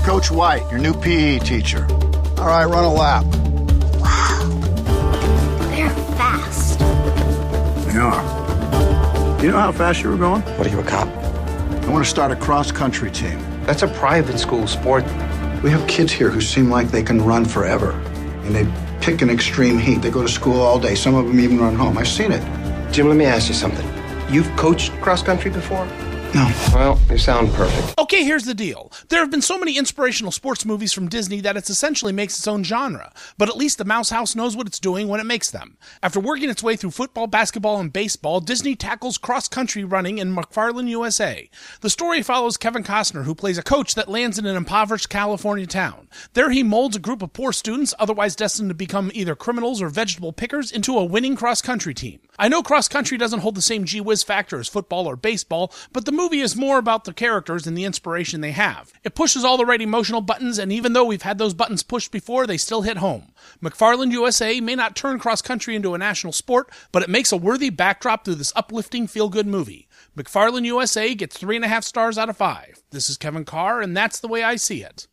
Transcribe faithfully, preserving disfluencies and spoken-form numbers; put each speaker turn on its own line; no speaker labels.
Coach White, your new P E teacher.
All right, run a lap.
Wow. They're fast.
They are. You know how fast you were going?
What are you, a cop?
I want to start a cross-country team.
That's a private school sport.
We have kids here who seem like they can run forever. And they pick an extreme heat. They go to school all day. Some of them even run home. I've seen it.
Jim, let me ask you something. You've coached cross-country before?
No.
Well, you sound perfect.
Okay, here's the deal. There have been so many inspirational sports movies from Disney that it essentially makes its own genre, but at least the Mouse House knows what it's doing when it makes them. After working its way through football, basketball, and baseball, Disney tackles cross-country running in McFarland, U S A. The story follows Kevin Costner, who plays a coach that lands in an impoverished California town. There he molds a group of poor students, otherwise destined to become either criminals or vegetable pickers, into a winning cross-country team. I know cross-country doesn't hold the same gee-whiz factor as football or baseball, but the movie is more about the characters and the inspiration they have. It pushes all the right emotional buttons, and even though we've had those buttons pushed before, they still hit home. McFarland, U S A may not turn cross-country into a national sport, but it makes a worthy backdrop through this uplifting, feel-good movie. McFarland, U S A gets three and a half stars out of five. This is Kevin Carr, and that's the way I see it.